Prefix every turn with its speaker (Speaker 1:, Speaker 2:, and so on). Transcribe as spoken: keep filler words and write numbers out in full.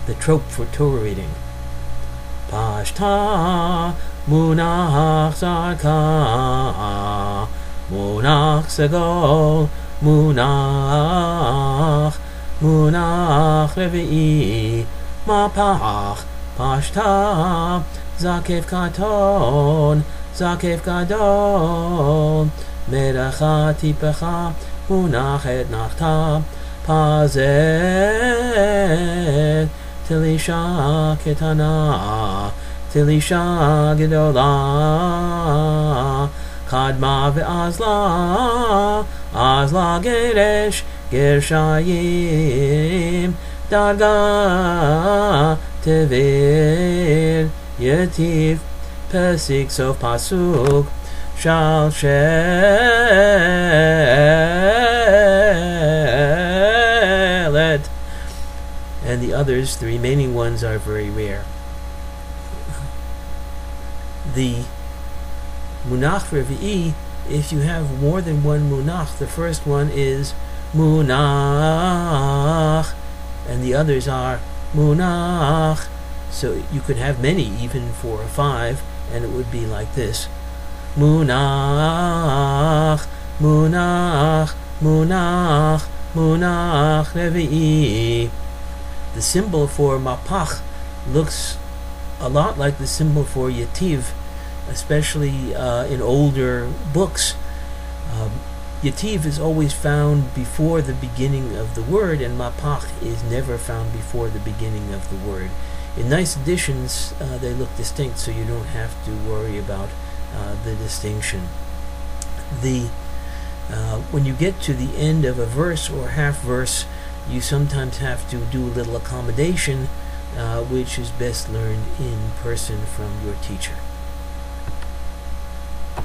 Speaker 1: the trope for Torah reading. Pashta munach zarka, munach segol, munach, munach revi'i, mapach, pashta, zakef katon, zakef gadol, meracha tipecha, munachet nachta, pazet, Tilisha ketana, Tilisha gedola, Kadma ve'azla, Azla geresh, Gershayim, Darga, Tevir, Yetiv, Pesik sof pasuk, Shal shelet. And the others, the remaining ones, are very rare. The munach revi'i, if you have more than one munach, the first one is munach, and the others are munach. So you could have many, even four or five, and it would be like this: munach, munach, munach, munach revi'i. The symbol for mapach looks a lot like the symbol for yativ, especially uh, in older books. Um, yativ is always found before the beginning of the word, and mapach is never found before the beginning of the word. In nice editions, uh, they look distinct, so you don't have to worry about uh, the distinction. The uh, when you get to the end of a verse or half verse, you sometimes have to do a little accommodation, uh, which is best learned in person from your teacher.